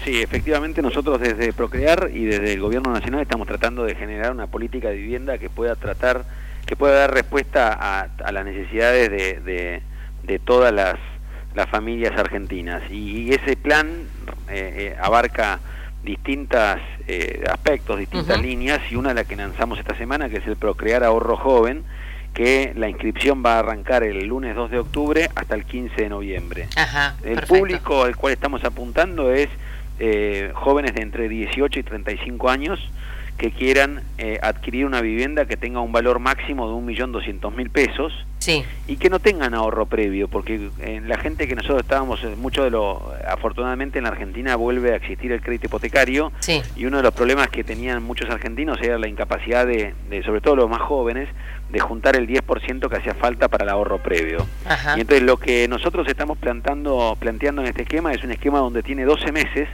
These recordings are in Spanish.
Sí, efectivamente nosotros desde Procrear y desde el Gobierno Nacional estamos tratando de generar una política de vivienda que pueda dar respuesta a las necesidades de todas las familias argentinas. Y ese plan abarca distintos aspectos, distintas líneas, y una de las que lanzamos esta semana, que es el Procrear Ahorro Joven, que la inscripción va a arrancar el lunes 2 de octubre hasta el 15 de noviembre. El público al cual estamos apuntando es jóvenes de entre 18 y 35 años que quieran adquirir una vivienda que tenga un valor máximo de 1.200.000 pesos, y que no tengan ahorro previo, porque la gente que nosotros estábamos, afortunadamente en la Argentina vuelve a existir el crédito hipotecario, y uno de los problemas que tenían muchos argentinos era la incapacidad de sobre todo los más jóvenes, de juntar el 10% que hacía falta para el ahorro previo. Y entonces lo que nosotros estamos planteando en este esquema es un esquema donde tiene 12 meses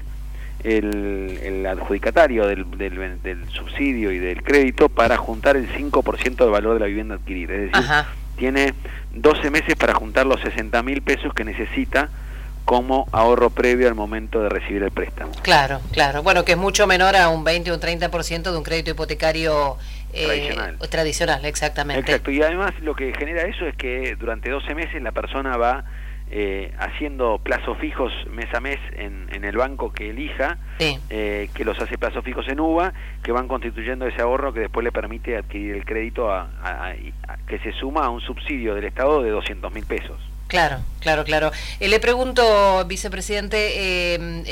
el adjudicatario del subsidio y del crédito para juntar el 5% del valor de la vivienda adquirida. Es decir, tiene 12 meses para juntar los 60.000 pesos que necesita como ahorro previo al momento de recibir el préstamo. Claro. Bueno, que es mucho menor a un 20 o un 30% de un crédito hipotecario tradicional, exactamente. Exacto, y además lo que genera eso es que durante 12 meses la persona va haciendo plazos fijos mes a mes en el banco que elija, que los hace plazos fijos en UVA, que van constituyendo ese ahorro que después le permite adquirir el crédito que se suma a un subsidio del Estado de 200.000 pesos. Claro. Le pregunto, vicepresidente,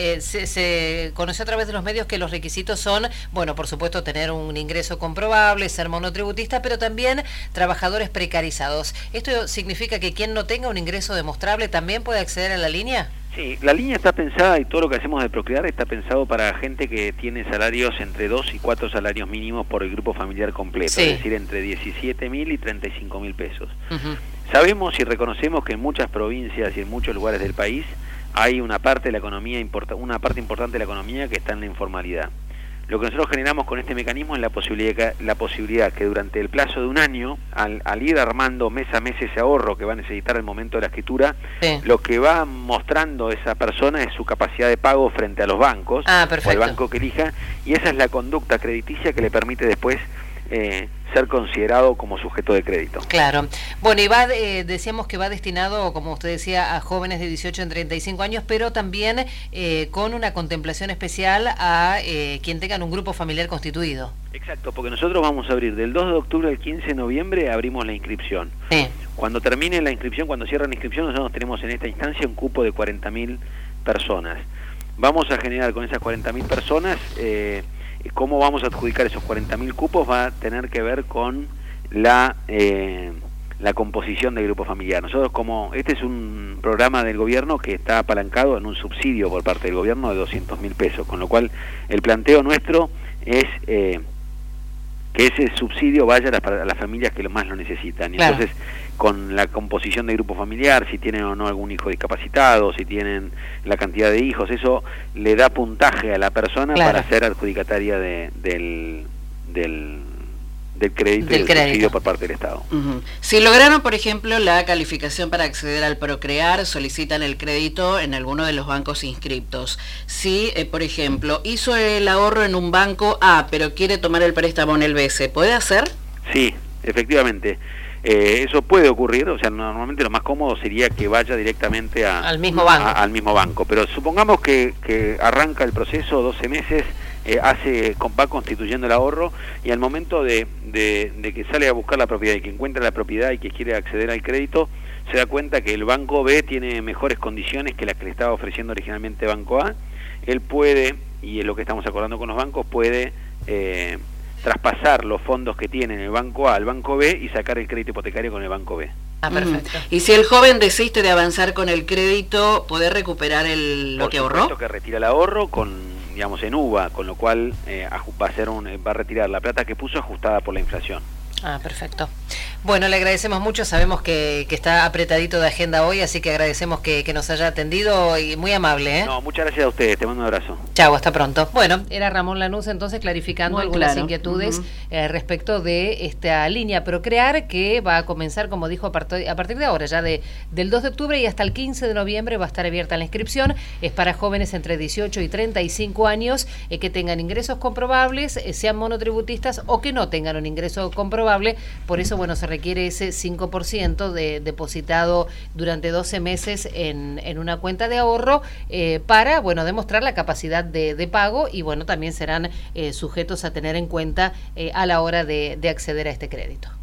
se conoció a través de los medios que los requisitos son, bueno, por supuesto, tener un ingreso comprobable, ser monotributista, pero también trabajadores precarizados. ¿Esto significa que quien no tenga un ingreso demostrable también puede acceder a la línea? Sí, la línea está pensada, y todo lo que hacemos de Procrear está pensado para gente que tiene salarios entre 2 y 4 salarios mínimos por el grupo familiar completo, es decir, entre 17.000 y 35.000 pesos. Sabemos y reconocemos que en muchas provincias y en muchos lugares del país hay una parte de la economía importante de la economía que está en la informalidad. Lo que nosotros generamos con este mecanismo es la posibilidad que durante el plazo de un año, al ir armando mes a mes ese ahorro que va a necesitar al momento de la escritura, lo que va mostrando esa persona es su capacidad de pago frente a los bancos, o al banco que elija, y esa es la conducta crediticia que le permite después ser considerado como sujeto de crédito. Claro. Bueno, y decíamos que va destinado, como usted decía, a jóvenes de 18 a 35 años, pero también con una contemplación especial a quien tengan un grupo familiar constituido. Exacto, porque nosotros vamos a abrir del 2 de octubre al 15 de noviembre, abrimos la inscripción. Cuando termine la inscripción, cuando cierre la inscripción, nosotros tenemos en esta instancia un cupo de 40.000 personas. Vamos a generar con esas 40.000 personas... ¿Cómo vamos a adjudicar esos 40.000 cupos? Va a tener que ver con la composición del grupo familiar. Nosotros, como este es un programa del gobierno que está apalancado en un subsidio por parte del gobierno de 200.000 pesos, con lo cual el planteo nuestro es que ese subsidio vaya a las familias que más lo necesitan. Y entonces, con la composición del grupo familiar, si tienen o no algún hijo discapacitado, si tienen la cantidad de hijos, eso le da puntaje a la persona para ser adjudicataria del crédito y del subsidio por parte del Estado. Si lograron, por ejemplo, la calificación para acceder al Procrear, solicitan el crédito en alguno de los bancos inscriptos. Si, por ejemplo, hizo el ahorro en un banco A, pero quiere tomar el préstamo en el B, ¿se puede hacer? Sí, efectivamente. Eso puede ocurrir, o sea, normalmente lo más cómodo sería que vaya directamente al mismo banco. Al mismo banco, pero supongamos que arranca el proceso 12 meses, va constituyendo el ahorro, y al momento de que sale a buscar la propiedad y que encuentra la propiedad y que quiere acceder al crédito, se da cuenta que el banco B tiene mejores condiciones que las que le estaba ofreciendo originalmente Banco A. Él puede, y es lo que estamos acordando con los bancos, puede traspasar los fondos que tiene en el Banco A al Banco B y sacar el crédito hipotecario con el Banco B. Perfecto. Y si el joven desiste de avanzar con el crédito, ¿poder recuperar lo que ahorró? Por supuesto que retira el ahorro en UVA, con lo cual va a retirar la plata que puso ajustada por la inflación. Perfecto. Bueno, le agradecemos mucho, sabemos que está apretadito de agenda hoy, así que agradecemos que nos haya atendido, y muy amable. No, muchas gracias a ustedes, te mando un abrazo. Chau, hasta pronto. Bueno, era Ramón Lanús entonces clarificando muy algunas claro. inquietudes respecto de esta línea Procrear, que va a comenzar, como dijo, a partir de ahora, ya del 2 de octubre y hasta el 15 de noviembre va a estar abierta la inscripción. Es para jóvenes entre 18 y 35 años que tengan ingresos comprobables, sean monotributistas o que no tengan un ingreso comprobable. Por eso, bueno, se requiere ese 5% depositado durante 12 meses en una cuenta de ahorro para, bueno, demostrar la capacidad de pago y, bueno, también serán sujetos a tener en cuenta a la hora de acceder a este crédito.